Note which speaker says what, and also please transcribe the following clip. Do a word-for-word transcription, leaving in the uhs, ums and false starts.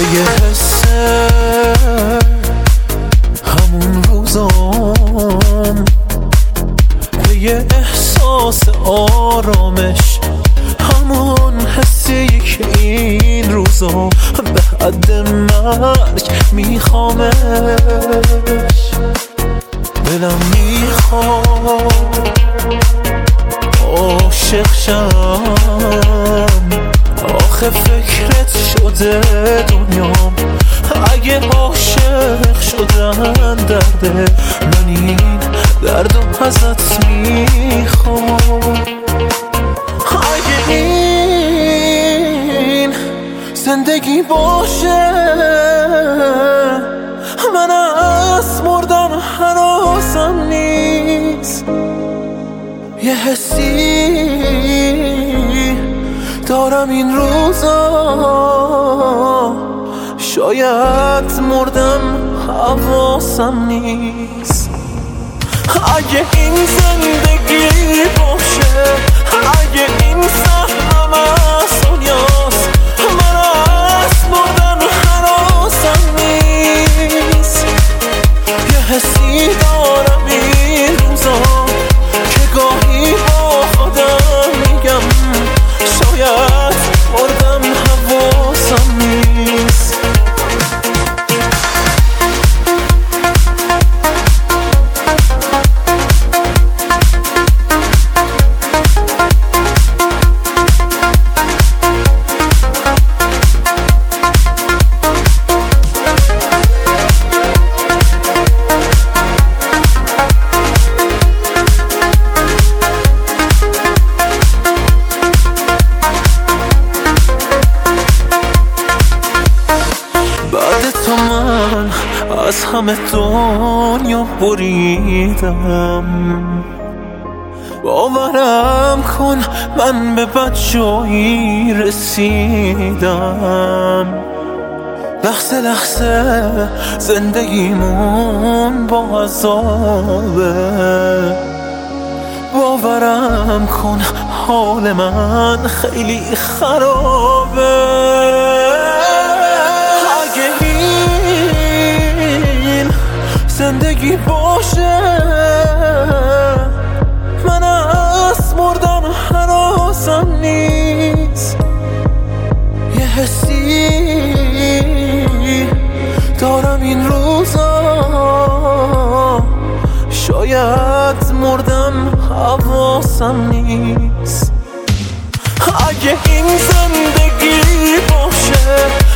Speaker 1: یه حسه همون روزام، به یه احساس آرامش، همون حسی که این روزا به حد مرگ میخوامش. دلم میخواد عاشق شم، آخه فکرت شده دنیام. اگه عاشق شدن درده، من این دردم ازت میخوام. اگه این زندگی باشه، من از مردن هراسم نیست. یه حسی دارم این روزا، شاید مردم حواسم نیست. اگه این زندگی باشه، اگه این سهمم از دنیاست، من از مردن هراسم نیست. یه حسی دارم این روزا که گاهی با خودم میگم شاید مردم حواسم نیست. از همه دنیا بریدم، باورم کن من به بد جایی رسیدم. لحظه لحظه زندگیمون با عذابه، باورم کن حال من خیلی خرابه. زندگی باشه، من از مردن هراسم نیست. یه حسی دارم این روزا، شاید مردم حواسم نیست. اگه این زندگی باشه،